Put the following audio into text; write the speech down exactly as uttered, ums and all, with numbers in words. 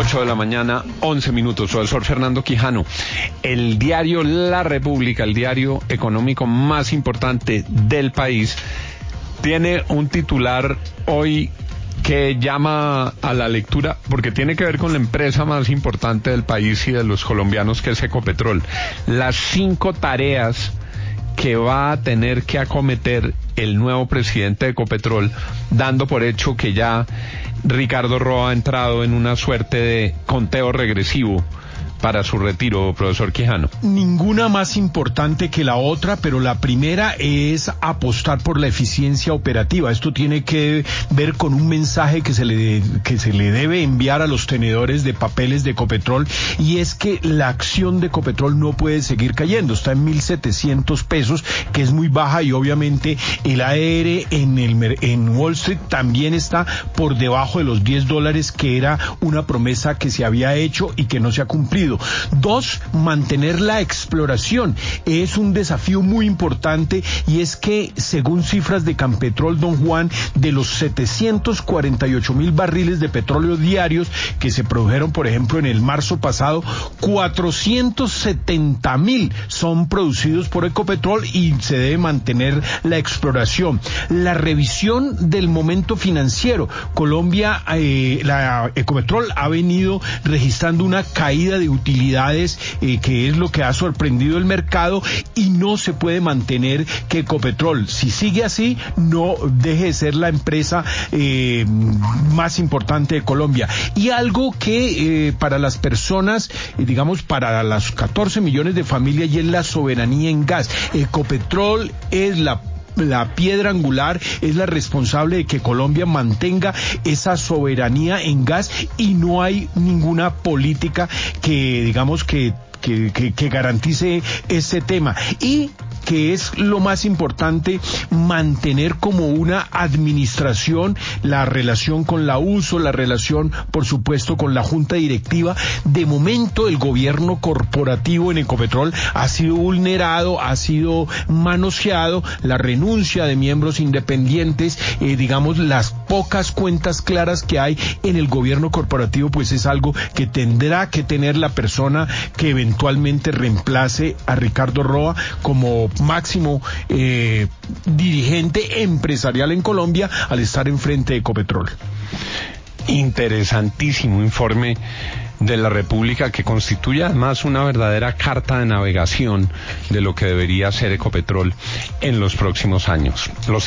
ocho de la mañana, once minutos. Profesor Fernando Quijano, el diario La República, el diario económico más importante del país, tiene un titular hoy que llama a la lectura porque tiene que ver con la empresa más importante del país y de los colombianos, que es Ecopetrol. Las cinco tareas que va a tener que acometer el nuevo presidente de Ecopetrol, dando por hecho que ya Ricardo Roa ha entrado en una suerte de conteo regresivo para su retiro, profesor Quijano. Ninguna más importante que la otra, pero la primera es apostar por la eficiencia operativa. Esto tiene que ver con un mensaje que se le que se le debe enviar a los tenedores de papeles de Ecopetrol, y es que la acción de Ecopetrol no puede seguir cayendo. Está en mil setecientos pesos, que es muy baja, y obviamente el A D R en el en Wall Street también está por debajo de los diez dólares, que era una promesa que se había hecho y que no se ha cumplido. Dos, mantener la exploración. Es un desafío muy importante, y es que según cifras de Campetrol, don Juan, de los setecientos cuarenta y ocho mil barriles de petróleo diarios que se produjeron, por ejemplo, en el marzo pasado, cuatrocientos setenta mil son producidos por Ecopetrol, y se debe mantener la exploración. La revisión del momento financiero. Colombia, eh, la Ecopetrol ha venido registrando una caída de utilidades, eh, que es lo que ha sorprendido el mercado, y no se puede mantener que Ecopetrol, si sigue así, no deje de ser la empresa eh, más importante de Colombia. Y algo que eh, para las personas, eh, digamos para las catorce millones de familias, y es la soberanía en gas. Ecopetrol es la La piedra angular, es la responsable de que Colombia mantenga esa soberanía en gas, y no hay ninguna política que, digamos, que que, que, que garantice ese tema. Y que es lo más importante, mantener como una administración la relación con la U S O, la relación, por supuesto, con la junta directiva. De momento, el gobierno corporativo en Ecopetrol ha sido vulnerado, ha sido manoseado. La renuncia de miembros independientes, eh, digamos, las pocas cuentas claras que hay en el gobierno corporativo, pues es algo que tendrá que tener la persona que eventualmente reemplace a Ricardo Roa como máximo eh, dirigente empresarial en Colombia, al estar enfrente de Ecopetrol. Interesantísimo informe de La República, que constituye además una verdadera carta de navegación de lo que debería ser Ecopetrol en los próximos años. Los